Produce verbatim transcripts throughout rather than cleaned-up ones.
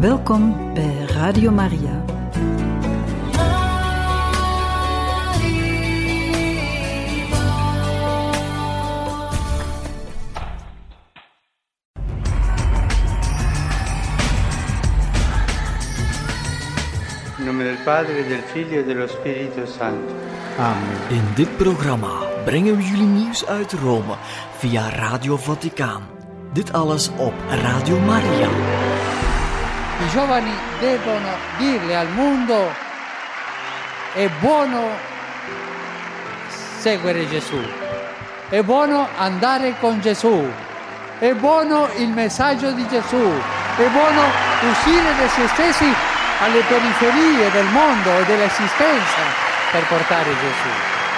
Welkom bij Radio Maria. In nome del Padre, del Figlio e dello Spirito Santo. Amen. In dit programma brengen we jullie nieuws uit Rome via Radio Vaticaan. Dit alles op Radio Maria. I giovani devono dirle al mondo: è buono seguire Gesù, è buono andare con Gesù, è buono il messaggio di Gesù, è buono uscire da se stessi alle periferie del mondo e dell'esistenza per portare Gesù.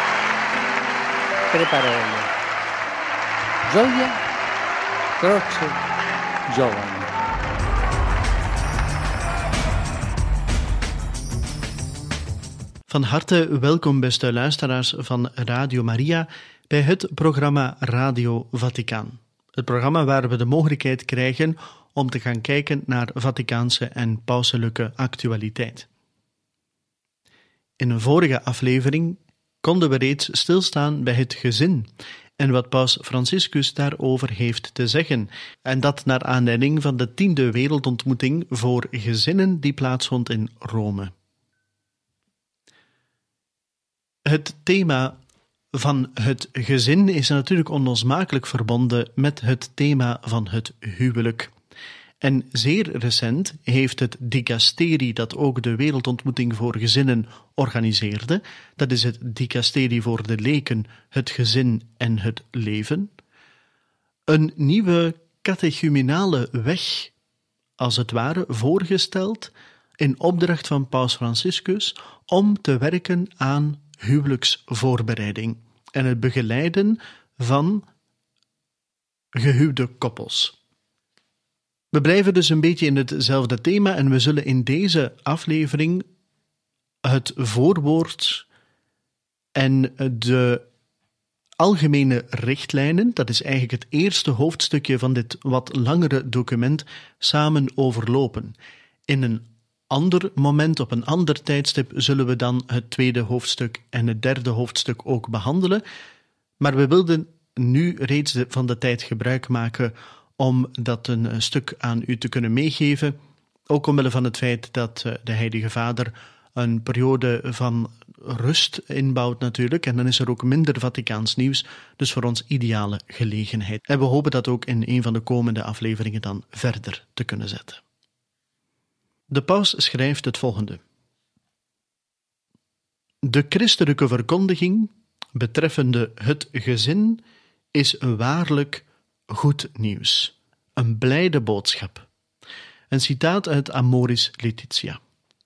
Tre parole: gioia, croce, giovani. Van harte welkom, beste luisteraars van Radio Maria, bij het programma Radio Vaticaan. Het programma waar we de mogelijkheid krijgen om te gaan kijken naar Vaticaanse en pauselijke actualiteit. In een vorige aflevering konden we reeds stilstaan bij het gezin en wat paus Franciscus daarover heeft te zeggen, en dat naar aanleiding van de tiende wereldontmoeting voor gezinnen die plaatsvond in Rome. Het thema van het gezin is natuurlijk onlosmakelijk verbonden met het thema van het huwelijk. En zeer recent heeft het dicasterie dat ook de wereldontmoeting voor gezinnen organiseerde, dat is het dicasterie voor de leken, het gezin en het leven, een nieuwe catechumenale weg, als het ware, voorgesteld in opdracht van paus Franciscus om te werken aan huwelijksvoorbereiding en het begeleiden van gehuwde koppels. We blijven dus een beetje in hetzelfde thema en we zullen in deze aflevering het voorwoord en de algemene richtlijnen, dat is eigenlijk het eerste hoofdstukje van dit wat langere document, samen overlopen. In een ander moment, op een ander tijdstip, zullen we dan het tweede hoofdstuk en het derde hoofdstuk ook behandelen. Maar we wilden nu reeds de, van de tijd gebruik maken om dat een stuk aan u te kunnen meegeven. Ook omwille van het feit dat de Heilige Vader een periode van rust inbouwt natuurlijk. En dan is er ook minder Vaticaans nieuws, dus voor ons ideale gelegenheid. En we hopen dat ook in een van de komende afleveringen dan verder te kunnen zetten. De paus schrijft het volgende. De christelijke verkondiging betreffende het gezin is waarlijk goed nieuws, een blijde boodschap. Een citaat uit Amoris Laetitia.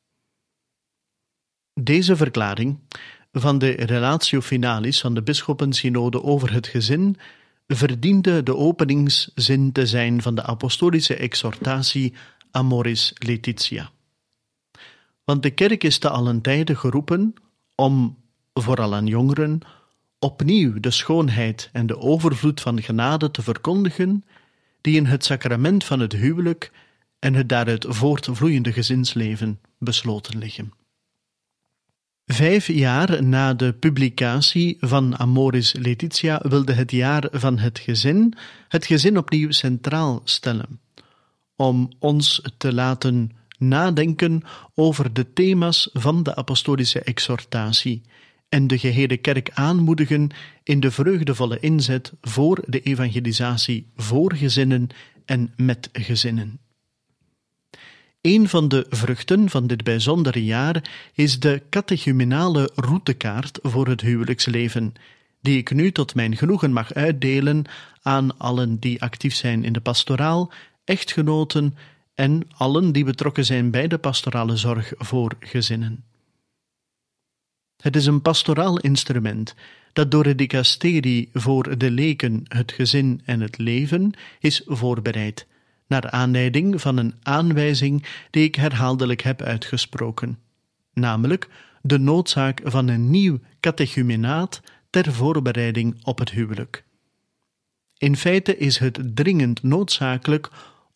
Deze verklaring van de Relatio Finalis van de bisschoppensynode over het gezin verdiende de openingszin te zijn van de apostolische exhortatie Amoris Laetitia. Want de kerk is te allen tijde geroepen om, vooral aan jongeren, opnieuw de schoonheid en de overvloed van genade te verkondigen, die in het sacrament van het huwelijk en het daaruit voortvloeiende gezinsleven besloten liggen. Vijf jaar na de publicatie van Amoris Laetitia wilde het jaar van het gezin het gezin opnieuw centraal stellen, om ons te laten nadenken over de thema's van de apostolische exhortatie en de gehele kerk aanmoedigen in de vreugdevolle inzet voor de evangelisatie voor gezinnen en met gezinnen. Een van de vruchten van dit bijzondere jaar is de catechumenale routekaart voor het huwelijksleven, die ik nu tot mijn genoegen mag uitdelen aan allen die actief zijn in de pastoraal, echtgenoten en allen die betrokken zijn bij de pastorale zorg voor gezinnen. Het is een pastoraal instrument dat door het dicasterie voor de leken, het gezin en het leven is voorbereid, naar aanleiding van een aanwijzing die ik herhaaldelijk heb uitgesproken, namelijk de noodzaak van een nieuw catechumenaat ter voorbereiding op het huwelijk. In feite is het dringend noodzakelijk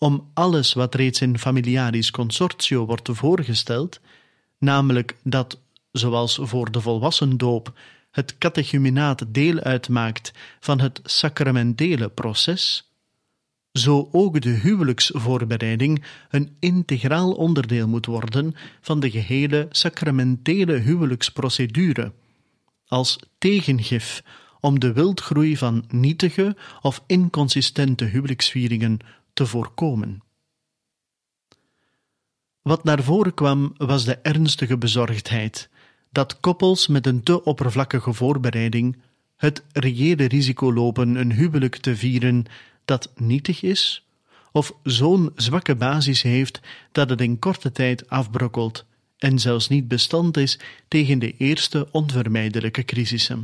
om alles wat reeds in Familiaris Consortio wordt voorgesteld, namelijk dat, zoals voor de volwassendoop, het catechumenaat deel uitmaakt van het sacramentele proces, zo ook de huwelijksvoorbereiding een integraal onderdeel moet worden van de gehele sacramentele huwelijksprocedure, als tegengif om de wildgroei van nietige of inconsistente huwelijksvieringen te voorkomen. Wat naar voren kwam was de ernstige bezorgdheid dat koppels met een te oppervlakkige voorbereiding het reële risico lopen een huwelijk te vieren dat nietig is of zo'n zwakke basis heeft dat het in korte tijd afbrokkelt en zelfs niet bestand is tegen de eerste onvermijdelijke crisissen.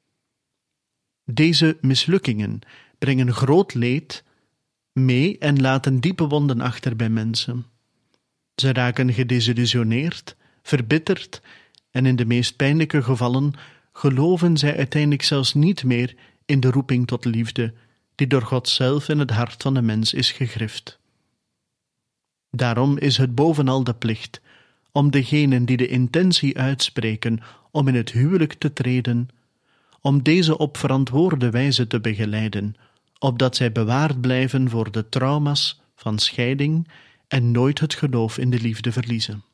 Deze mislukkingen brengen groot leed mee en laten diepe wonden achter bij mensen. Ze raken gedesillusioneerd, verbitterd en in de meest pijnlijke gevallen geloven zij uiteindelijk zelfs niet meer in de roeping tot liefde die door God zelf in het hart van de mens is gegrift. Daarom is het bovenal de plicht om degenen die de intentie uitspreken om in het huwelijk te treden, om deze op verantwoorde wijze te begeleiden, opdat zij bewaard blijven voor de trauma's van scheiding en nooit het geloof in de liefde verliezen.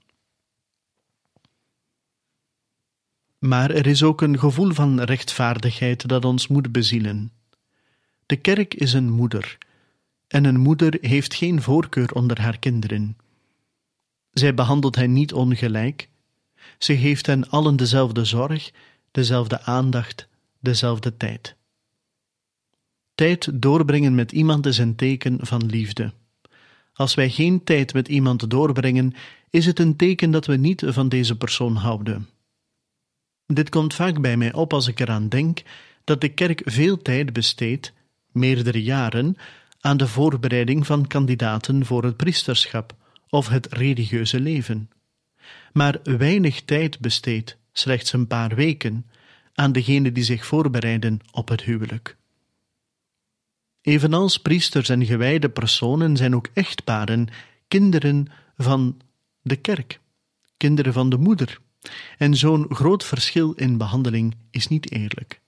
Maar er is ook een gevoel van rechtvaardigheid dat ons moet bezielen. De kerk is een moeder, en een moeder heeft geen voorkeur onder haar kinderen. Zij behandelt hen niet ongelijk, ze geeft hen allen dezelfde zorg, dezelfde aandacht, dezelfde tijd. Tijd doorbrengen met iemand is een teken van liefde. Als wij geen tijd met iemand doorbrengen, is het een teken dat we niet van deze persoon houden. Dit komt vaak bij mij op als ik eraan denk dat de kerk veel tijd besteedt, meerdere jaren, aan de voorbereiding van kandidaten voor het priesterschap of het religieuze leven, maar weinig tijd besteedt, slechts een paar weken, aan degenen die zich voorbereiden op het huwelijk. Evenals priesters en gewijde personen zijn ook echtparen kinderen van de kerk, kinderen van de moeder, en zo'n groot verschil in behandeling is niet eerlijk.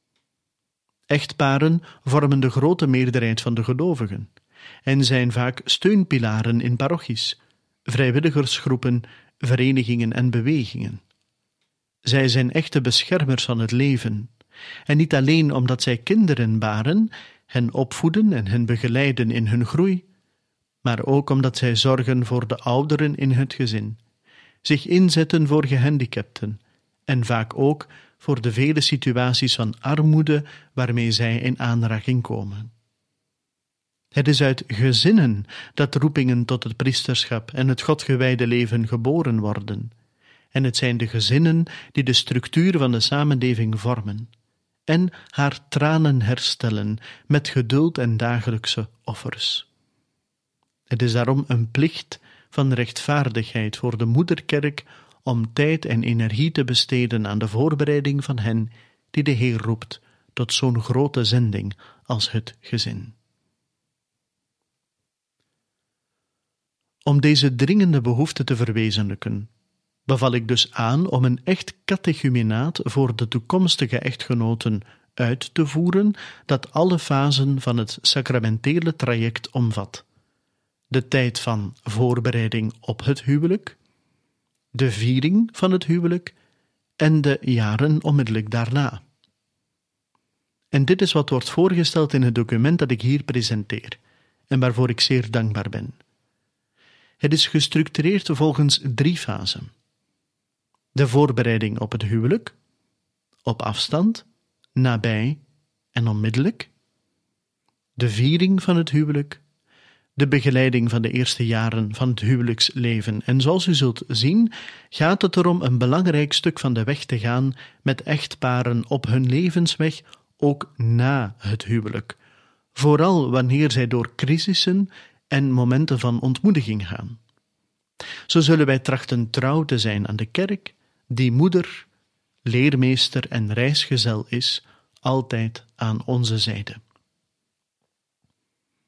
Echtparen vormen de grote meerderheid van de gelovigen en zijn vaak steunpilaren in parochies, vrijwilligersgroepen, verenigingen en bewegingen. Zij zijn echte beschermers van het leven, en niet alleen omdat zij kinderen baren, hen opvoeden en hen begeleiden in hun groei, maar ook omdat zij zorgen voor de ouderen in het gezin, zich inzetten voor gehandicapten en vaak ook voor de vele situaties van armoede waarmee zij in aanraking komen. Het is uit gezinnen dat roepingen tot het priesterschap en het Godgewijde leven geboren worden, en het zijn de gezinnen die de structuur van de samenleving vormen en haar tranen herstellen met geduld en dagelijkse offers. Het is daarom een plicht van rechtvaardigheid voor de moederkerk om tijd en energie te besteden aan de voorbereiding van hen die de Heer roept tot zo'n grote zending als het gezin. Om deze dringende behoefte te verwezenlijken, beval ik dus aan om een echt catechumenaat voor de toekomstige echtgenoten uit te voeren dat alle fasen van het sacramentele traject omvat. De tijd van voorbereiding op het huwelijk, de viering van het huwelijk en de jaren onmiddellijk daarna. En dit is wat wordt voorgesteld in het document dat ik hier presenteer en waarvoor ik zeer dankbaar ben. Het is gestructureerd volgens drie fasen. De voorbereiding op het huwelijk, op afstand, nabij en onmiddellijk. De viering van het huwelijk, de begeleiding van de eerste jaren van het huwelijksleven. En zoals u zult zien, gaat het erom een belangrijk stuk van de weg te gaan met echtparen op hun levensweg, ook na het huwelijk. Vooral wanneer zij door crisissen en momenten van ontmoediging gaan. Zo zullen wij trachten trouw te zijn aan de kerk, die moeder, leermeester en reisgezel is, altijd aan onze zijde.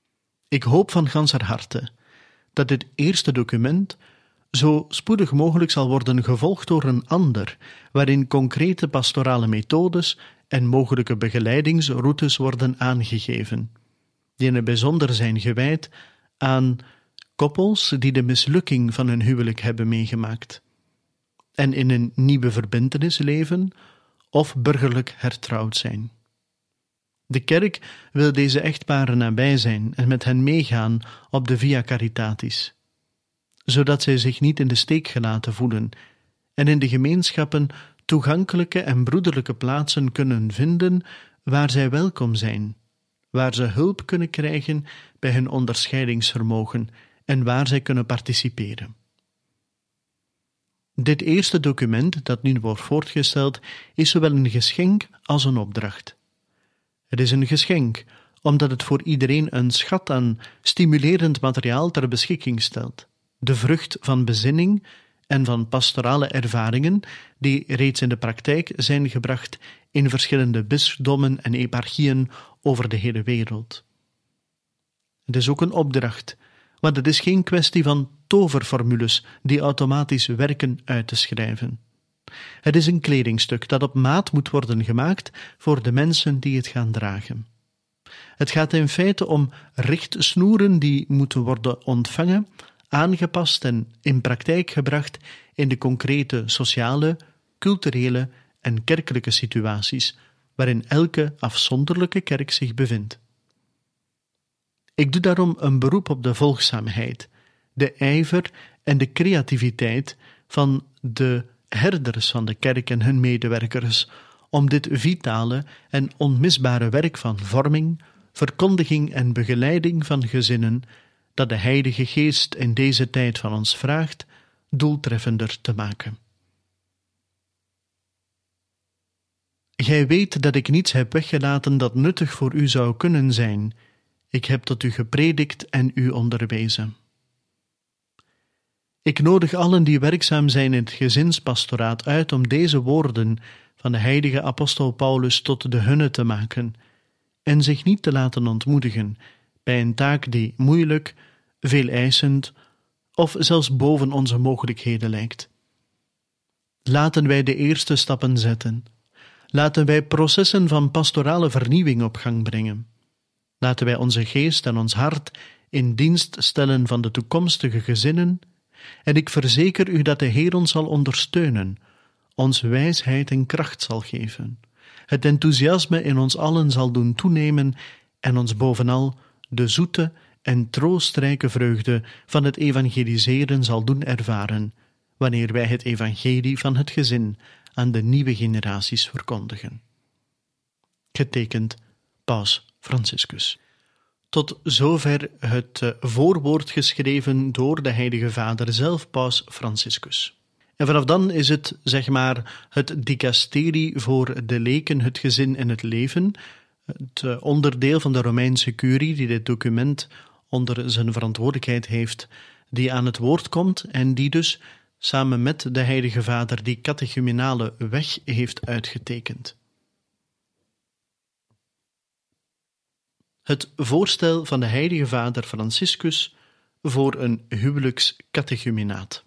Ik hoop van ganser harte dat dit eerste document zo spoedig mogelijk zal worden gevolgd door een ander, waarin concrete pastorale methodes en mogelijke begeleidingsroutes worden aangegeven, die in het bijzonder zijn gewijd aan koppels die de mislukking van hun huwelijk hebben meegemaakt en in een nieuwe verbintenis leven of burgerlijk hertrouwd zijn. De kerk wil deze echtparen nabij zijn en met hen meegaan op de Via Caritatis, zodat zij zich niet in de steek gelaten voelen en in de gemeenschappen toegankelijke en broederlijke plaatsen kunnen vinden waar zij welkom zijn, waar ze hulp kunnen krijgen bij hun onderscheidingsvermogen en waar zij kunnen participeren. Dit eerste document, dat nu wordt voortgesteld, is zowel een geschenk als een opdracht. Het is een geschenk, omdat het voor iedereen een schat aan stimulerend materiaal ter beschikking stelt, de vrucht van bezinning en van pastorale ervaringen die reeds in de praktijk zijn gebracht in verschillende bisdommen en eparchieën over de hele wereld. Het is ook een opdracht, want het is geen kwestie van toverformules die automatisch werken uit te schrijven. Het is een kledingstuk dat op maat moet worden gemaakt voor de mensen die het gaan dragen. Het gaat in feite om richtsnoeren die moeten worden ontvangen, aangepast en in praktijk gebracht in de concrete sociale, culturele en kerkelijke situaties waarin elke afzonderlijke kerk zich bevindt. Ik doe daarom een beroep op de volgzaamheid, de ijver en de creativiteit van de herders van de kerk en hun medewerkers om dit vitale en onmisbare werk van vorming, verkondiging en begeleiding van gezinnen dat de Heilige Geest in deze tijd van ons vraagt, doeltreffender te maken. Gij weet dat ik niets heb weggelaten dat nuttig voor u zou kunnen zijn. Ik heb tot u gepredikt en u onderwezen. Ik nodig allen die werkzaam zijn in het gezinspastoraat uit om deze woorden van de heilige apostel Paulus tot de hunne te maken en zich niet te laten ontmoedigen bij een taak die moeilijk, veeleisend of zelfs boven onze mogelijkheden lijkt. Laten wij de eerste stappen zetten. Laten wij processen van pastorale vernieuwing op gang brengen. Laten wij onze geest en ons hart in dienst stellen van de toekomstige gezinnen, en ik verzeker u dat de Heer ons zal ondersteunen, ons wijsheid en kracht zal geven, het enthousiasme in ons allen zal doen toenemen en ons bovenal de zoete en troostrijke vreugde van het evangeliseren zal doen ervaren, wanneer wij het evangelie van het gezin aan de nieuwe generaties verkondigen. Getekend Paus Franciscus. Tot zover het voorwoord geschreven door de Heilige Vader zelf, Paus Franciscus. En vanaf dan is het, zeg maar, het dicasterie voor de leken, het gezin en het leven, het onderdeel van de Romeinse curie die dit document onder zijn verantwoordelijkheid heeft, die aan het woord komt en die dus samen met de Heilige Vader die catechumenale weg heeft uitgetekend. Het voorstel van de Heilige Vader Franciscus voor een huwelijkscatechumenaat.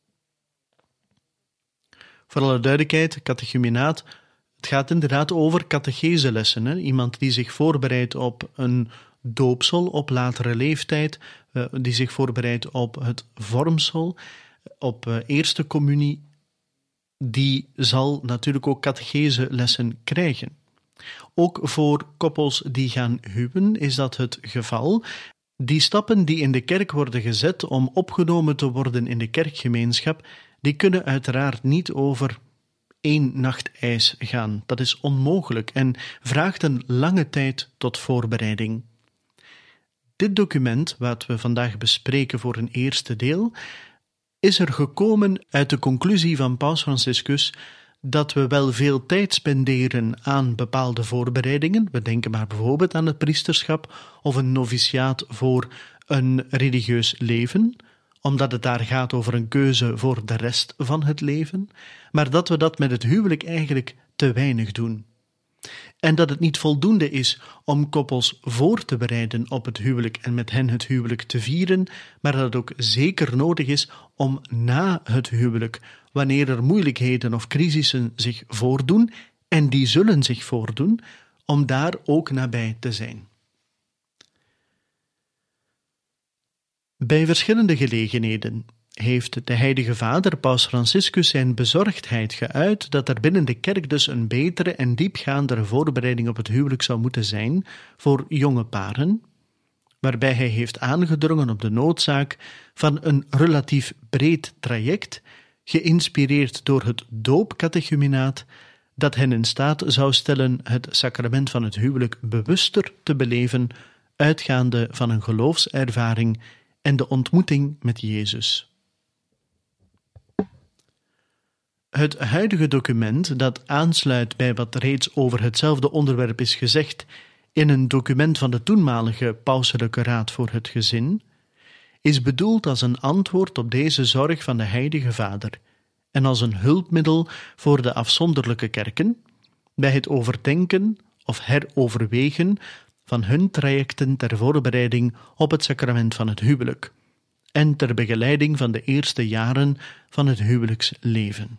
Voor alle duidelijkheid, catechumenaat, het gaat inderdaad over catecheselessen. Hè? Iemand die zich voorbereidt op een doopsel op latere leeftijd, uh, die zich voorbereidt op het vormsel, op uh, eerste communie, die zal natuurlijk ook catecheselessen krijgen. Ook voor koppels die gaan huwen is dat het geval. Die stappen die in de kerk worden gezet om opgenomen te worden in de kerkgemeenschap, die kunnen uiteraard niet over één nacht ijs gaan. Dat is onmogelijk en vraagt een lange tijd tot voorbereiding. Dit document, wat we vandaag bespreken voor een eerste deel, is er gekomen uit de conclusie van Paus Franciscus dat we wel veel tijd spenderen aan bepaalde voorbereidingen. We denken maar bijvoorbeeld aan het priesterschap of een noviciaat voor een religieus leven, omdat het daar gaat over een keuze voor de rest van het leven, maar dat we dat met het huwelijk eigenlijk te weinig doen. En dat het niet voldoende is om koppels voor te bereiden op het huwelijk en met hen het huwelijk te vieren, maar dat het ook zeker nodig is om na het huwelijk, wanneer er moeilijkheden of crisissen zich voordoen, en die zullen zich voordoen, om daar ook nabij te zijn. Bij verschillende gelegenheden heeft de Heilige Vader, Paus Franciscus, zijn bezorgdheid geuit dat er binnen de kerk dus een betere en diepgaandere voorbereiding op het huwelijk zou moeten zijn voor jonge paren, waarbij hij heeft aangedrongen op de noodzaak van een relatief breed traject, geïnspireerd door het doopcatechumenaat, dat hen in staat zou stellen het sacrament van het huwelijk bewuster te beleven, uitgaande van een geloofservaring en de ontmoeting met Jezus. Het huidige document, dat aansluit bij wat reeds over hetzelfde onderwerp is gezegd in een document van de toenmalige Pauselijke Raad voor het Gezin, is bedoeld als een antwoord op deze zorg van de Heilige Vader en als een hulpmiddel voor de afzonderlijke kerken bij het overdenken of heroverwegen van hun trajecten ter voorbereiding op het sacrament van het huwelijk en ter begeleiding van de eerste jaren van het huwelijksleven.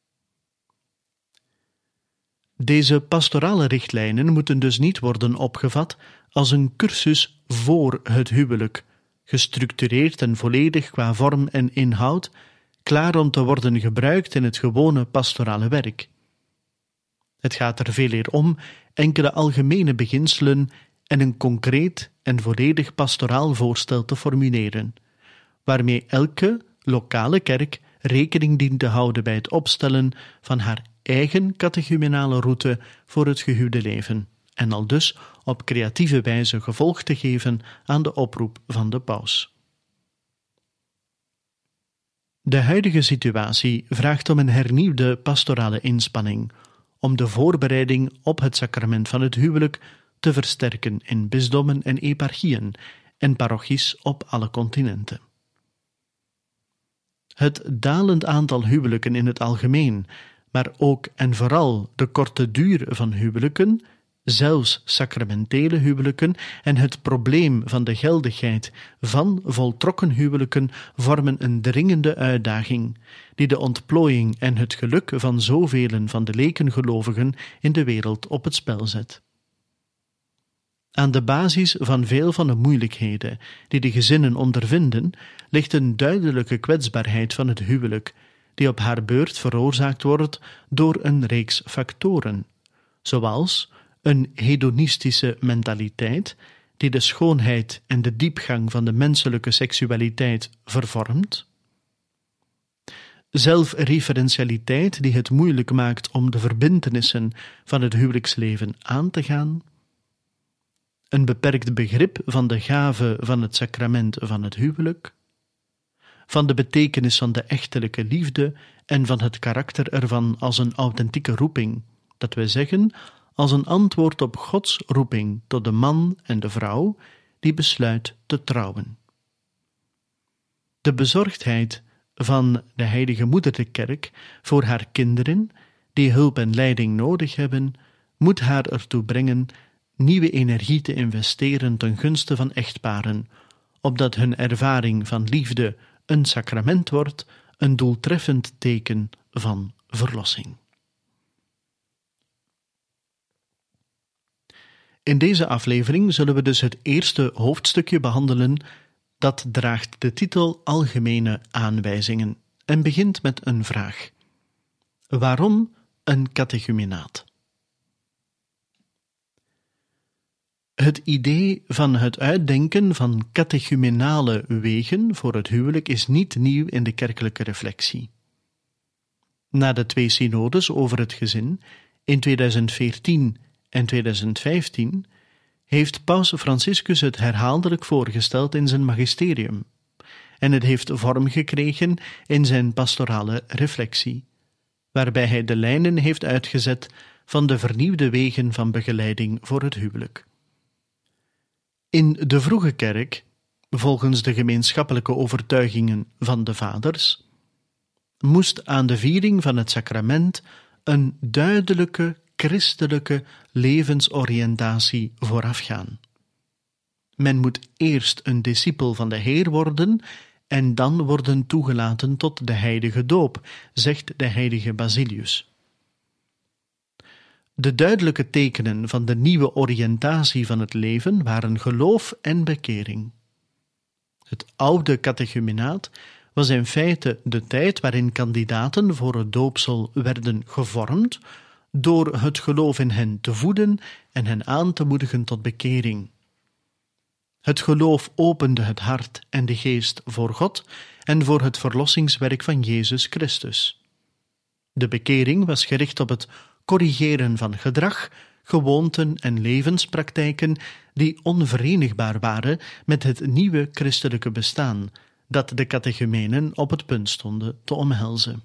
Deze pastorale richtlijnen moeten dus niet worden opgevat als een cursus voor het huwelijk, gestructureerd en volledig qua vorm en inhoud, klaar om te worden gebruikt in het gewone pastorale werk. Het gaat er veel eer om enkele algemene beginselen en een concreet en volledig pastoraal voorstel te formuleren, waarmee elke lokale kerk rekening dient te houden bij het opstellen van haar eigen catechumenale route voor het gehuwde leven en al dus op creatieve wijze gevolg te geven aan de oproep van de paus. De huidige situatie vraagt om een hernieuwde pastorale inspanning om de voorbereiding op het sacrament van het huwelijk te versterken in bisdommen en eparchieën en parochies op alle continenten. Het dalend aantal huwelijken in het algemeen, maar ook en vooral de korte duur van huwelijken, zelfs sacramentele huwelijken, en het probleem van de geldigheid van voltrokken huwelijken vormen een dringende uitdaging, die de ontplooiing en het geluk van zoveel van de lekengelovigen in de wereld op het spel zet. Aan de basis van veel van de moeilijkheden die de gezinnen ondervinden, ligt een duidelijke kwetsbaarheid van het huwelijk, die op haar beurt veroorzaakt wordt door een reeks factoren, zoals een hedonistische mentaliteit die de schoonheid en de diepgang van de menselijke seksualiteit vervormt, zelfreferentialiteit die het moeilijk maakt om de verbintenissen van het huwelijksleven aan te gaan, een beperkt begrip van de gave van het sacrament van het huwelijk, van de betekenis van de echtelijke liefde en van het karakter ervan als een authentieke roeping, dat wij zeggen, als een antwoord op Gods roeping tot de man en de vrouw die besluit te trouwen. De bezorgdheid van de Heilige Moeder de Kerk voor haar kinderen, die hulp en leiding nodig hebben, moet haar ertoe brengen nieuwe energie te investeren ten gunste van echtparen, opdat hun ervaring van liefde een sacrament wordt, een doeltreffend teken van verlossing. In deze aflevering zullen we dus het eerste hoofdstukje behandelen, dat draagt de titel Algemene aanwijzingen en begint met een vraag. Waarom een catechumenaat? Het idee van het uitdenken van catechumenale wegen voor het huwelijk is niet nieuw in de kerkelijke reflectie. Na de twee synodes over het gezin in tweeduizend veertien en tweeduizend vijftien heeft Paus Franciscus het herhaaldelijk voorgesteld in zijn magisterium en het heeft vorm gekregen in zijn pastorale reflectie, waarbij hij de lijnen heeft uitgezet van de vernieuwde wegen van begeleiding voor het huwelijk. In de vroege kerk, volgens de gemeenschappelijke overtuigingen van de vaders, moest aan de viering van het sacrament een duidelijke, christelijke levensoriëntatie voorafgaan. Men moet eerst een discipel van de Heer worden en dan worden toegelaten tot de heilige doop, zegt de heilige Basilius. De duidelijke tekenen van de nieuwe oriëntatie van het leven waren geloof en bekering. Het oude catechumenaat was in feite de tijd waarin kandidaten voor het doopsel werden gevormd door het geloof in hen te voeden en hen aan te moedigen tot bekering. Het geloof opende het hart en de geest voor God en voor het verlossingswerk van Jezus Christus. De bekering was gericht op het corrigeren van gedrag, gewoonten en levenspraktijken die onverenigbaar waren met het nieuwe christelijke bestaan, dat de catechumenen op het punt stonden te omhelzen.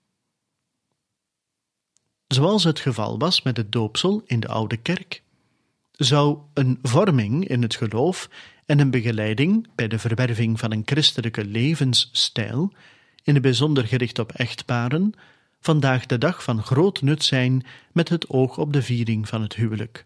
Zoals het geval was met het doopsel in de oude kerk, zou een vorming in het geloof en een begeleiding bij de verwerving van een christelijke levensstijl, in het bijzonder gericht op echtparen, vandaag de dag van groot nut zijn met het oog op de viering van het huwelijk.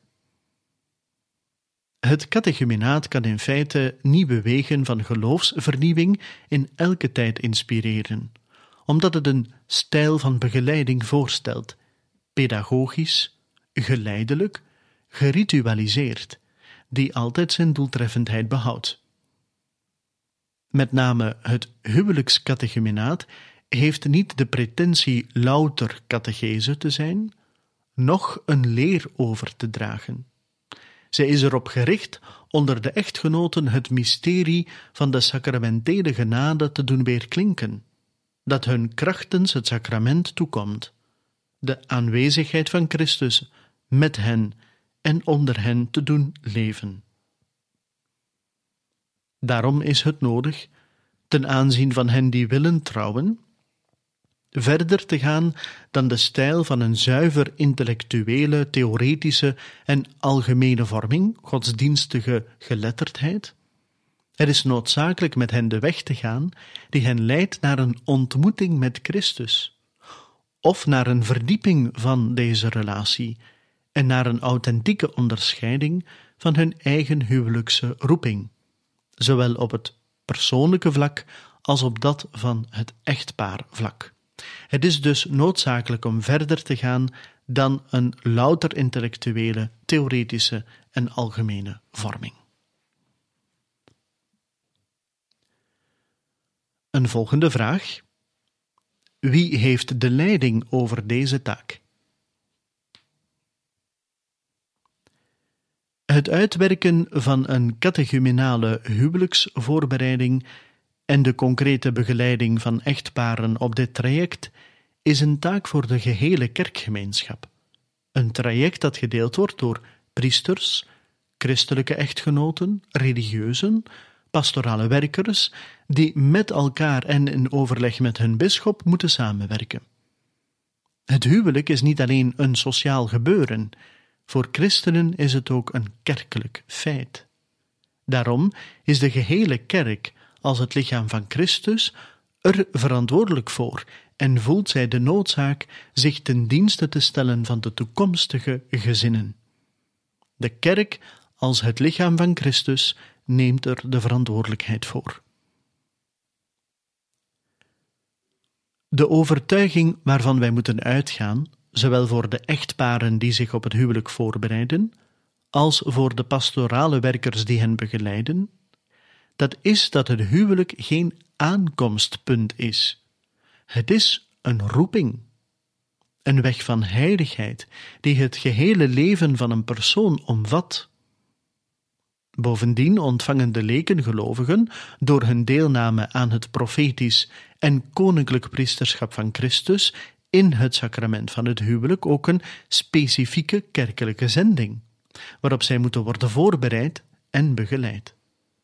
Het catechumenaat kan in feite nieuwe wegen van geloofsvernieuwing in elke tijd inspireren, omdat het een stijl van begeleiding voorstelt, pedagogisch, geleidelijk, geritualiseerd, die altijd zijn doeltreffendheid behoudt. Met name het huwelijkscatechumenaat heeft niet de pretentie louter catechese te zijn, noch een leer over te dragen. Zij is erop gericht onder de echtgenoten het mysterie van de sacramentele genade te doen weerklinken, dat hun krachtens het sacrament toekomt, de aanwezigheid van Christus met hen en onder hen te doen leven. Daarom is het nodig, ten aanzien van hen die willen trouwen, verder te gaan dan de stijl van een zuiver intellectuele, theoretische en algemene vorming, godsdienstige geletterdheid. Er is noodzakelijk met hen de weg te gaan die hen leidt naar een ontmoeting met Christus, of naar een verdieping van deze relatie en naar een authentieke onderscheiding van hun eigen huwelijkse roeping, zowel op het persoonlijke vlak als op dat van het echtpaarvlak. Het is dus noodzakelijk om verder te gaan dan een louter intellectuele, theoretische en algemene vorming. Een volgende vraag. Wie heeft de leiding over deze taak? Het uitwerken van een catechumenale huwelijksvoorbereiding en de concrete begeleiding van echtparen op dit traject is een taak voor de gehele kerkgemeenschap. Een traject dat gedeeld wordt door priesters, christelijke echtgenoten, religieuzen, pastorale werkers, die met elkaar en in overleg met hun bisschop moeten samenwerken. Het huwelijk is niet alleen een sociaal gebeuren, voor christenen is het ook een kerkelijk feit. Daarom is de gehele kerk als het lichaam van Christus er verantwoordelijk voor en voelt zij de noodzaak zich ten dienste te stellen van de toekomstige gezinnen. De kerk als het lichaam van Christus neemt er de verantwoordelijkheid voor. De overtuiging waarvan wij moeten uitgaan, zowel voor de echtparen die zich op het huwelijk voorbereiden, als voor de pastorale werkers die hen begeleiden, dat is dat het huwelijk geen aankomstpunt is. Het is een roeping, een weg van heiligheid die het gehele leven van een persoon omvat. Bovendien ontvangen de lekengelovigen door hun deelname aan het profetisch en koninklijk priesterschap van Christus in het sacrament van het huwelijk ook een specifieke kerkelijke zending, waarop zij moeten worden voorbereid en begeleid.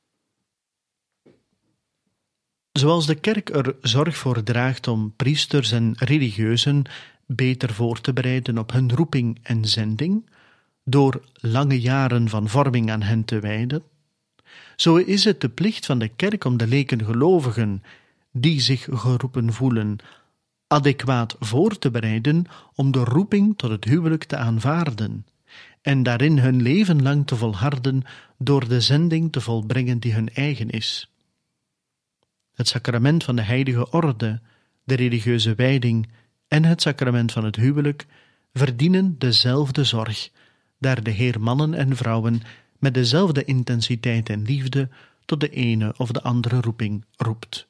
Zoals de kerk er zorg voor draagt om priesters en religieuzen beter voor te bereiden op hun roeping en zending, door lange jaren van vorming aan hen te wijden, zo is het de plicht van de kerk om de lekengelovigen, die zich geroepen voelen, adequaat voor te bereiden om de roeping tot het huwelijk te aanvaarden en daarin hun leven lang te volharden door de zending te volbrengen die hun eigen is. Het sacrament van de heilige orde, de religieuze wijding en het sacrament van het huwelijk verdienen dezelfde zorg, daar de Heer mannen en vrouwen met dezelfde intensiteit en liefde tot de ene of de andere roeping roept.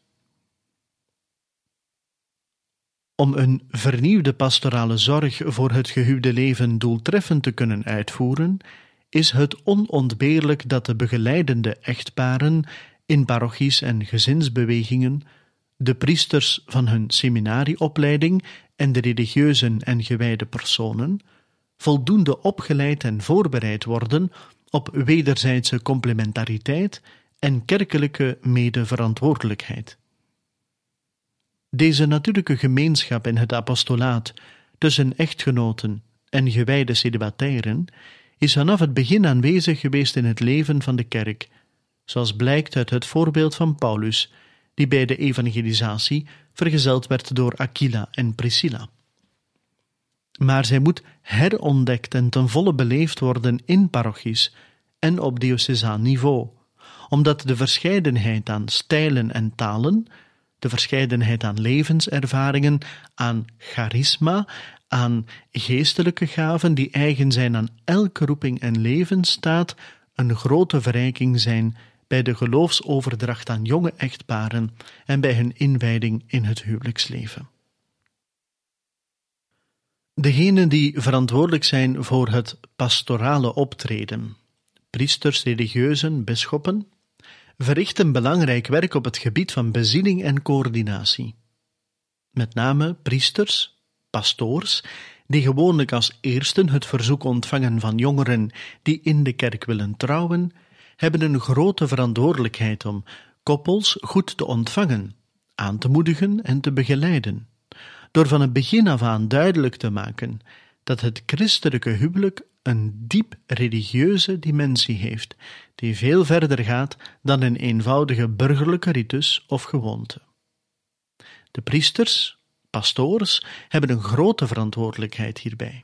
Om een vernieuwde pastorale zorg voor het gehuwde leven doeltreffend te kunnen uitvoeren, is het onontbeerlijk dat de begeleidende echtparen in parochies en gezinsbewegingen, de priesters van hun seminarieopleiding en de religieuzen en gewijde personen voldoende opgeleid en voorbereid worden op wederzijdse complementariteit en kerkelijke medeverantwoordelijkheid. Deze natuurlijke gemeenschap in het apostolaat tussen echtgenoten en gewijde celibatairen is vanaf het begin aanwezig geweest in het leven van de kerk, zoals blijkt uit het voorbeeld van Paulus, die bij de evangelisatie vergezeld werd door Aquila en Priscilla. Maar zij moet herontdekt en ten volle beleefd worden in parochies en op diocesaan niveau, omdat de verscheidenheid aan stijlen en talen, de verscheidenheid aan levenservaringen, aan charisma, aan geestelijke gaven die eigen zijn aan elke roeping en levensstaat, een grote verrijking zijn bij de geloofsoverdracht aan jonge echtparen en bij hun inwijding in het huwelijksleven. Degenen die verantwoordelijk zijn voor het pastorale optreden, priesters, religieuzen, bisschoppen, verrichten belangrijk werk op het gebied van bezieling en coördinatie. Met name priesters, pastoors, die gewoonlijk als eersten het verzoek ontvangen van jongeren die in de kerk willen trouwen, hebben een grote verantwoordelijkheid om koppels goed te ontvangen, aan te moedigen en te begeleiden, door van het begin af aan duidelijk te maken dat het christelijke huwelijk een diep religieuze dimensie heeft, die veel verder gaat dan een eenvoudige burgerlijke ritus of gewoonte. De priesters, pastoors, hebben een grote verantwoordelijkheid hierbij.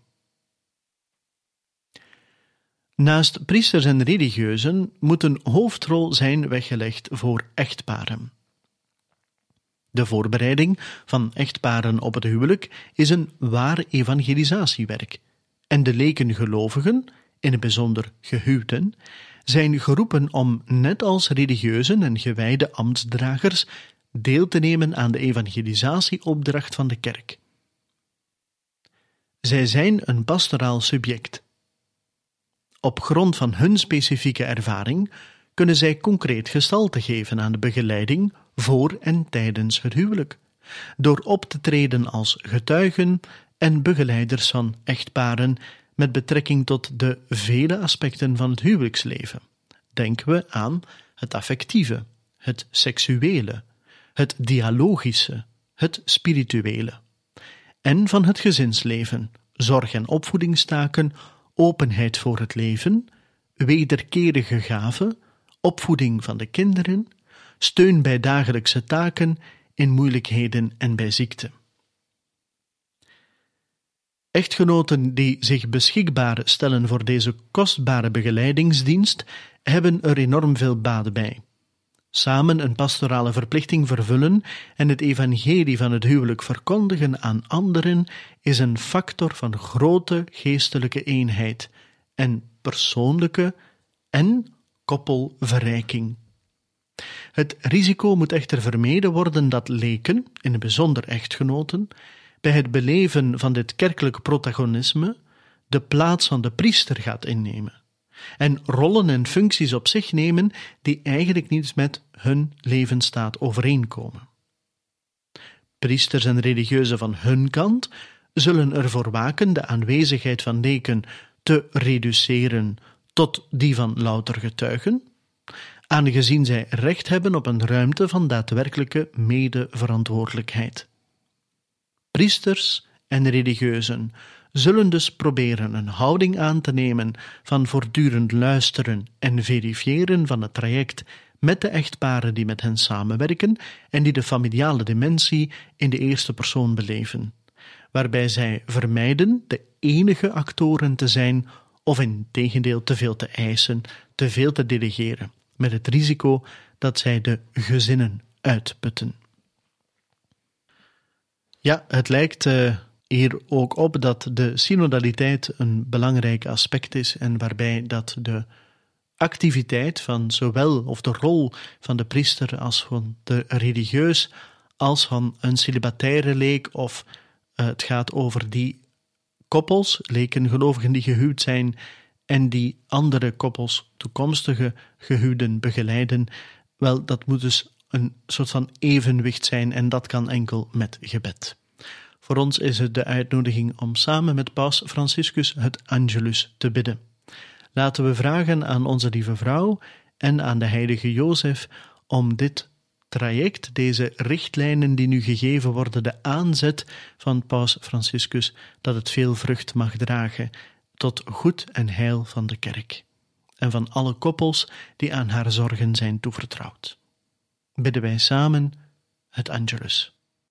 Naast priesters en religieuzen moet een hoofdrol zijn weggelegd voor echtparen. De voorbereiding van echtparen op het huwelijk is een waar evangelisatiewerk, en de lekengelovigen, in het bijzonder gehuwden, zijn geroepen om, net als religieuzen en gewijde ambtsdragers, deel te nemen aan de evangelisatieopdracht van de kerk. Zij zijn een pastoraal subject. Op grond van hun specifieke ervaring kunnen zij concreet gestalte geven aan de begeleiding voor en tijdens het huwelijk, door op te treden als getuigen en begeleiders van echtparen met betrekking tot de vele aspecten van het huwelijksleven. Denken we aan het affectieve, het seksuele, het dialogische, het spirituele, en van het gezinsleven, zorg- en opvoedingstaken, openheid voor het leven, wederkerige gaven, opvoeding van de kinderen, steun bij dagelijkse taken, in moeilijkheden en bij ziekte. Echtgenoten die zich beschikbaar stellen voor deze kostbare begeleidingsdienst hebben er enorm veel baat bij. Samen een pastorale verplichting vervullen en het evangelie van het huwelijk verkondigen aan anderen is een factor van grote geestelijke eenheid en persoonlijke en koppelverrijking. Het risico moet echter vermeden worden dat leken, in het bijzonder echtgenoten, bij het beleven van dit kerkelijk protagonisme de plaats van de priester gaat innemen en rollen en functies op zich nemen die eigenlijk niet met hun levensstaat overeenkomen. Priesters en religieuzen van hun kant zullen ervoor waken de aanwezigheid van leken te reduceren tot die van louter getuigen, aangezien zij recht hebben op een ruimte van daadwerkelijke medeverantwoordelijkheid. Priesters en religieuzen zullen dus proberen een houding aan te nemen van voortdurend luisteren en verifiëren van het traject met de echtparen die met hen samenwerken en die de familiale dimensie in de eerste persoon beleven, waarbij zij vermijden de enige actoren te zijn of in tegendeel te veel te eisen, te veel te delegeren, met het risico dat zij de gezinnen uitputten. Ja, het lijkt uh, hier ook op dat de synodaliteit een belangrijk aspect is en waarbij dat de activiteit van zowel of de rol van de priester als van de religieus als van een celibataire leek of uh, het gaat over die koppels, leken gelovigen die gehuwd zijn en die andere koppels, toekomstige gehuwden begeleiden, wel, dat moet dus een soort van evenwicht zijn en dat kan enkel met gebed. Voor ons is het de uitnodiging om samen met Paus Franciscus het Angelus te bidden. Laten we vragen aan onze lieve vrouw en aan de heilige Jozef om dit traject, deze richtlijnen die nu gegeven worden, de aanzet van Paus Franciscus, dat het veel vrucht mag dragen tot goed en heil van de kerk en van alle koppels die aan haar zorgen zijn toevertrouwd. Bidden wij samen het Angelus.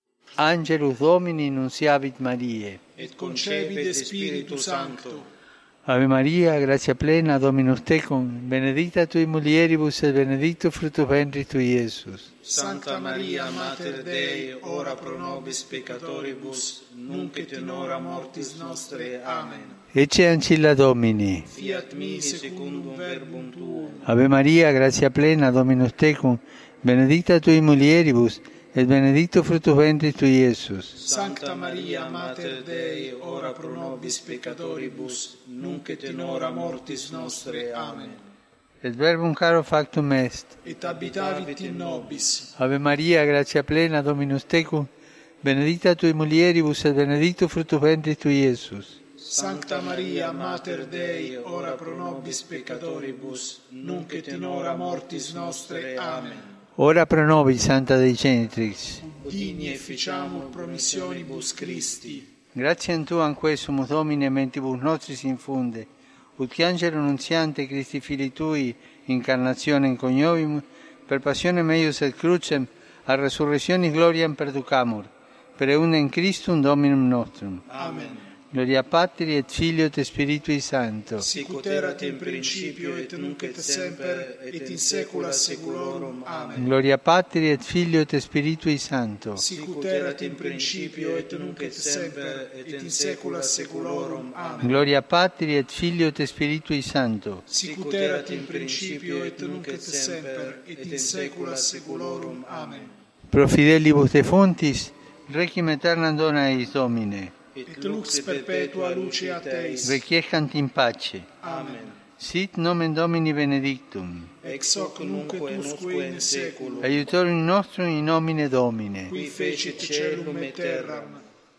Angelus Domini nunciavit Mariae, et concepit Spiritus Sancto. Ave Maria, gratia plena, Dominus tecum, benedicta tui mulieribus et benedictus fructus ventris tui, Iesus. Sancta Maria, Mater Dei, ora pro nobis peccatoribus, nunc et in hora mortis nostre. Amen. Ecce ancilla Domini. Fiat mi secundum verbum tuum. Ave Maria, gratia plena, Dominus tecum, benedicta tui mulieribus, et benedictus fructus ventris tui, Iesus. Sancta Maria, Mater Dei, ora pro nobis peccatoribus, nunc et in hora mortis nostre. Amen. Et verbum caro factum est. Et habitavit in nobis. Ave Maria, gratia plena, Dominus tecum, benedicta tui mulieribus, et benedictus fructus ventris tui, Iesus. Sancta Maria, Mater Dei, ora pro nobis peccatoribus, nunc et in hora mortis nostre. Amen. Ora pro nobis, Santa Dei Genitrix. Digni efficiamur promissionibus Christi. Gratiam Tuam quesumus Domine mentibus nostris infunde, ut che angelo nunziante Christi Filii Tui, incarnationem coniovimus, per passionem eius et crucem, a resurrectionis gloriam perducamur, per eundem Christum Dominum nostrum. Amen. Gloria Patri et Filio et Spiritui Sancto. Sicut erat in principio et nunc et semper et in saecula saeculorum. Amen. Gloria Patri et Filio et Spiritui Sancto. Sicut erat in principio et nunc et semper et in saecula saeculorum. Amen. Gloria Patri et Filio et Spiritui Sancto. Sicut erat in principio et nunc et semper et in saecula saeculorum. Amen. Pro fidelibus defuntis, requiem aeternam dona eis Domine. Et lux perpetua luceat eis. Requiescant in pace. Amen. Sit nomen Domini benedictum. Ex hoc nunc et usque in saeculum. Aiutorium nostrum in nomine Domine. Qui fecit caelum et terram.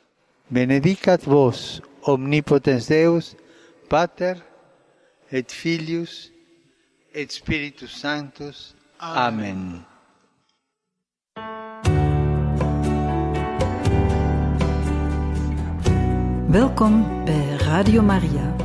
Benedicat vos, omnipotens Deus, Pater, et Filius, et Spiritus Sanctus. Amen. Amen. Welkom bij Radio Maria.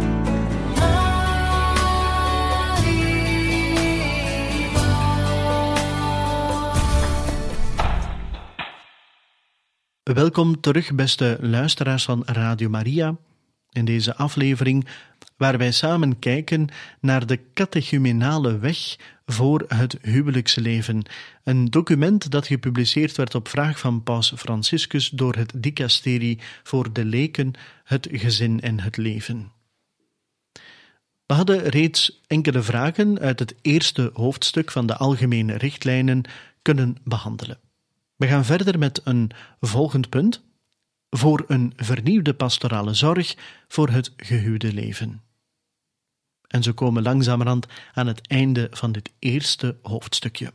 Welkom terug, beste luisteraars van Radio Maria, in deze aflevering waar wij samen kijken naar de catechumenale weg voor het huwelijksleven. Een document dat gepubliceerd werd op vraag van Paus Franciscus door het dicasterie voor de leken, het gezin en het leven. We hadden reeds enkele vragen uit het eerste hoofdstuk van de algemene richtlijnen kunnen behandelen. We gaan verder met een volgend punt, voor een vernieuwde pastorale zorg voor het gehuwde leven. En zo komen langzamerhand aan het einde van dit eerste hoofdstukje.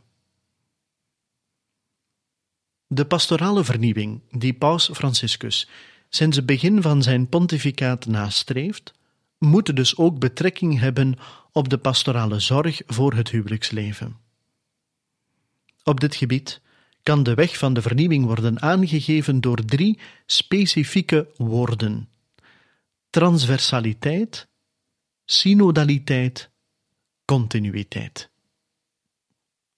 De pastorale vernieuwing die Paus Franciscus sinds het begin van zijn pontificaat nastreeft, moet dus ook betrekking hebben op de pastorale zorg voor het huwelijksleven. Op dit gebied kan de weg van de vernieuwing worden aangegeven door drie specifieke woorden: transversaliteit, synodaliteit, continuïteit.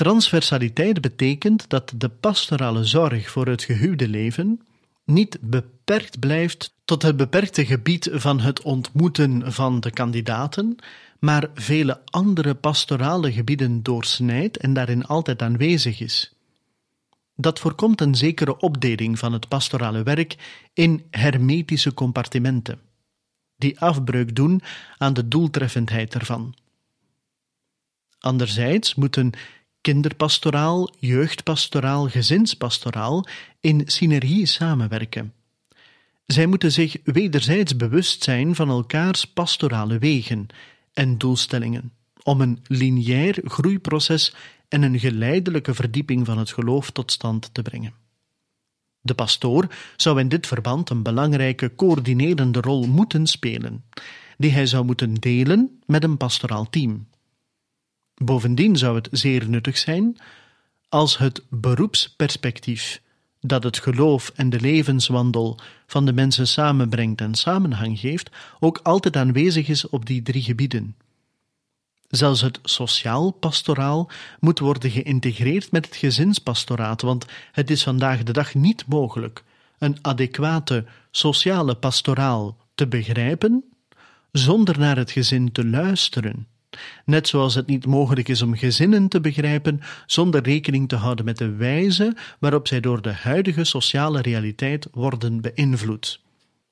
Transversaliteit betekent dat de pastorale zorg voor het gehuwde leven niet beperkt blijft tot het beperkte gebied van het ontmoeten van de kandidaten, maar vele andere pastorale gebieden doorsnijdt en daarin altijd aanwezig is. Dat voorkomt een zekere opdeling van het pastorale werk in hermetische compartimenten, die afbreuk doen aan de doeltreffendheid ervan. Anderzijds moeten kinderpastoraal, jeugdpastoraal, gezinspastoraal in synergie samenwerken. Zij moeten zich wederzijds bewust zijn van elkaars pastorale wegen en doelstellingen, om een lineair groeiproces en een geleidelijke verdieping van het geloof tot stand te brengen. De pastoor zou in dit verband een belangrijke coördinerende rol moeten spelen, die hij zou moeten delen met een pastoraal team. Bovendien zou het zeer nuttig zijn als het beroepsperspectief dat het geloof en de levenswandel van de mensen samenbrengt en samenhang geeft, ook altijd aanwezig is op die drie gebieden. Zelfs het sociaal-pastoraal moet worden geïntegreerd met het gezinspastoraat, want het is vandaag de dag niet mogelijk een adequate sociale pastoraal te begrijpen zonder naar het gezin te luisteren. Net zoals het niet mogelijk is om gezinnen te begrijpen zonder rekening te houden met de wijze waarop zij door de huidige sociale realiteit worden beïnvloed.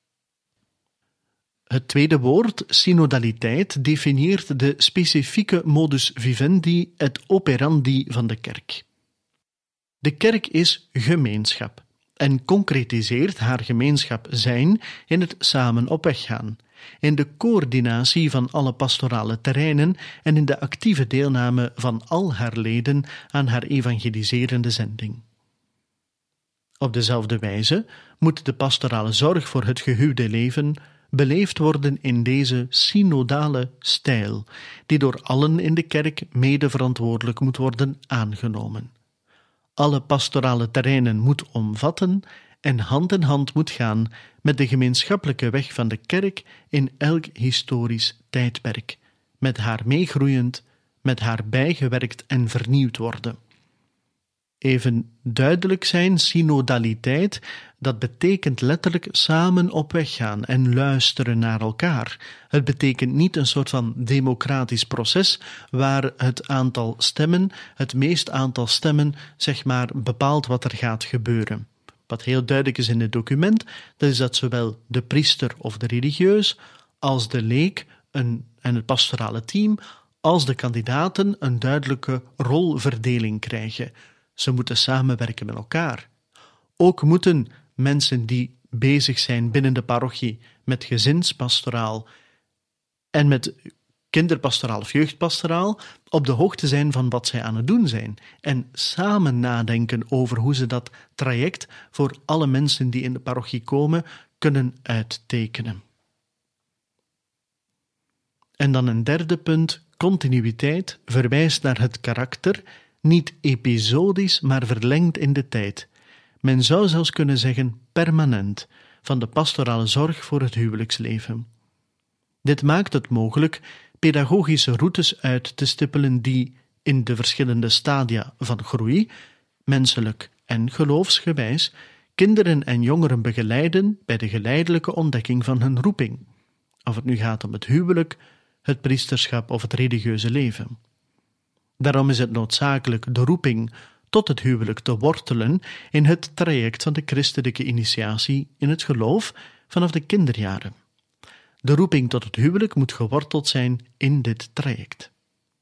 Het tweede woord, synodaliteit, definieert de specifieke modus vivendi, het operandi van de kerk. De kerk is gemeenschap en concretiseert haar gemeenschap zijn in het samen op weg gaan, in de coördinatie van alle pastorale terreinen en in de actieve deelname van al haar leden aan haar evangeliserende zending. Op dezelfde wijze moet de pastorale zorg voor het gehuwde leven beleefd worden in deze synodale stijl, die door allen in de kerk mede verantwoordelijk moet worden aangenomen. Alle pastorale terreinen moet omvatten en hand in hand moet gaan met de gemeenschappelijke weg van de kerk in elk historisch tijdperk, met haar meegroeiend, met haar bijgewerkt en vernieuwd worden. Even duidelijk zijn, synodaliteit, dat betekent letterlijk samen op weg gaan en luisteren naar elkaar. Het betekent niet een soort van democratisch proces waar het aantal stemmen, het meest aantal stemmen, zeg maar, bepaalt wat er gaat gebeuren. Wat heel duidelijk is in het document, dat is dat zowel de priester of de religieus als de leek een, en het pastorale team als de kandidaten een duidelijke rolverdeling krijgen. Ze moeten samenwerken met elkaar. Ook moeten mensen die bezig zijn binnen de parochie met gezinspastoraal en met kinderpastoraal of jeugdpastoraal op de hoogte zijn van wat zij aan het doen zijn en samen nadenken over hoe ze dat traject voor alle mensen die in de parochie komen kunnen uittekenen. En dan een derde punt, continuïteit verwijst naar het karakter, niet episodisch, maar verlengd in de tijd. Men zou zelfs kunnen zeggen permanent, van de pastorale zorg voor het huwelijksleven. Dit maakt het mogelijk pedagogische routes uit te stippelen die in de verschillende stadia van groei, menselijk en geloofsgewijs, kinderen en jongeren begeleiden bij de geleidelijke ontdekking van hun roeping, of het nu gaat om het huwelijk, het priesterschap of het religieuze leven. Daarom is het noodzakelijk de roeping tot het huwelijk te wortelen in het traject van de christelijke initiatie in het geloof vanaf de kinderjaren. De roeping tot het huwelijk moet geworteld zijn in dit traject.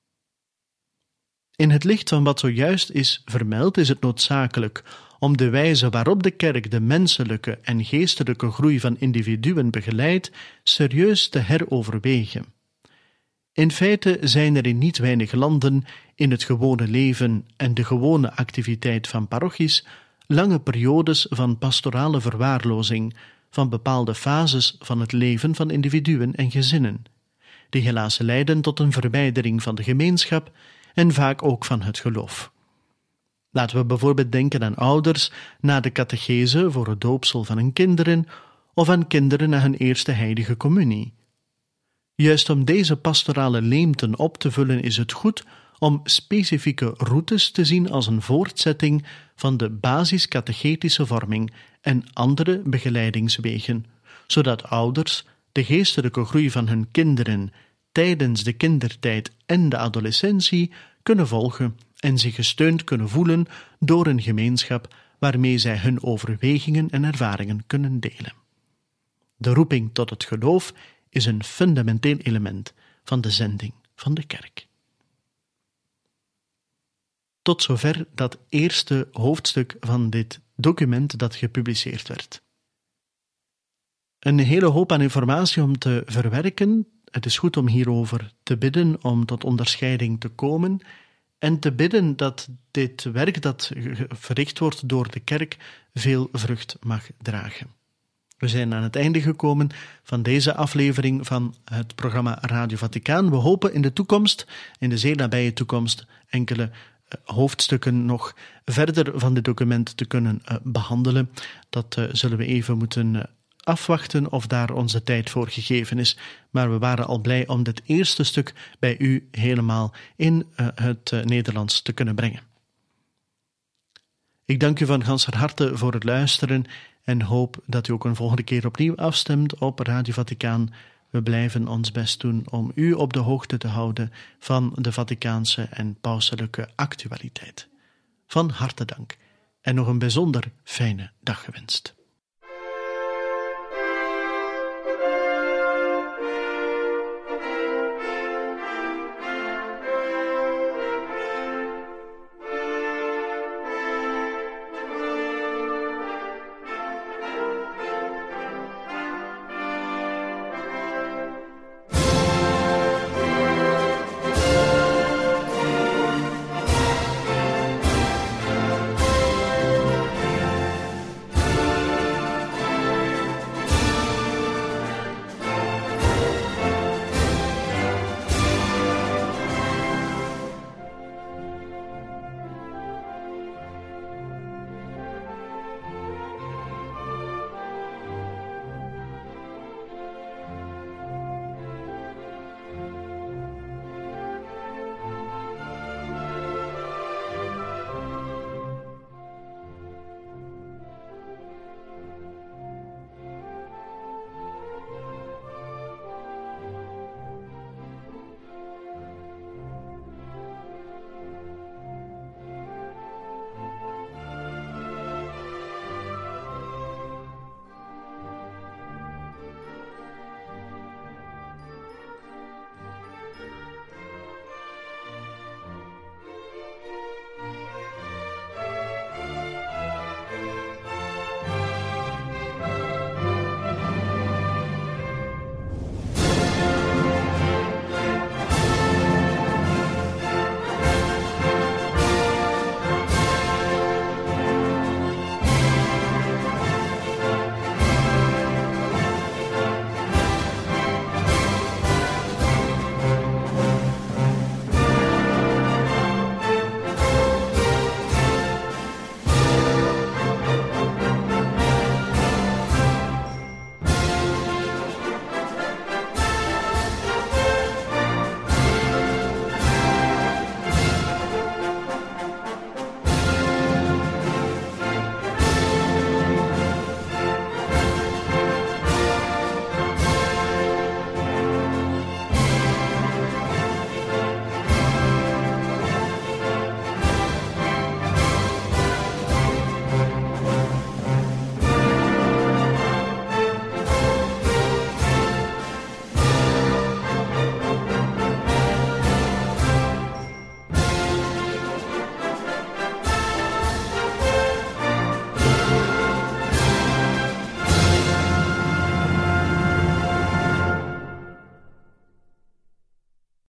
In het licht van wat zojuist is vermeld is het noodzakelijk om de wijze waarop de kerk de menselijke en geestelijke groei van individuen begeleidt serieus te heroverwegen. In feite zijn er in niet weinig landen in het gewone leven en de gewone activiteit van parochies lange periodes van pastorale verwaarlozing van bepaalde fases van het leven van individuen en gezinnen, die helaas leiden tot een verwijdering van de gemeenschap en vaak ook van het geloof. Laten we bijvoorbeeld denken aan ouders na de catechese voor het doopsel van hun kinderen of aan kinderen na hun eerste heilige communie. Juist om deze pastorale leemten op te vullen is het goed om specifieke routes te zien als een voortzetting van de basis-catechetische vorming en andere begeleidingswegen, zodat ouders de geestelijke groei van hun kinderen tijdens de kindertijd en de adolescentie kunnen volgen en zich gesteund kunnen voelen door een gemeenschap waarmee zij hun overwegingen en ervaringen kunnen delen. De roeping tot het geloof is een fundamenteel element van de zending van de kerk. Tot zover dat eerste hoofdstuk van dit document dat gepubliceerd werd. Een hele hoop aan informatie om te verwerken. Het is goed om hierover te bidden, om tot onderscheiding te komen en te bidden dat dit werk dat verricht wordt door de kerk veel vrucht mag dragen. We zijn aan het einde gekomen van deze aflevering van het programma Radio Vaticaan. We hopen in de toekomst, in de zeer nabije toekomst, enkele hoofdstukken nog verder van dit document te kunnen uh, behandelen. Dat uh, zullen we even moeten uh, afwachten of daar onze tijd voor gegeven is. Maar we waren al blij om dit eerste stuk bij u helemaal in uh, het uh, Nederlands te kunnen brengen. Ik dank u van ganser harte voor het luisteren en hoop dat u ook een volgende keer opnieuw afstemt op Radio Vaticaan. We blijven ons best doen om u op de hoogte te houden van de Vaticaanse en pauselijke actualiteit. Van harte dank en nog een bijzonder fijne dag gewenst.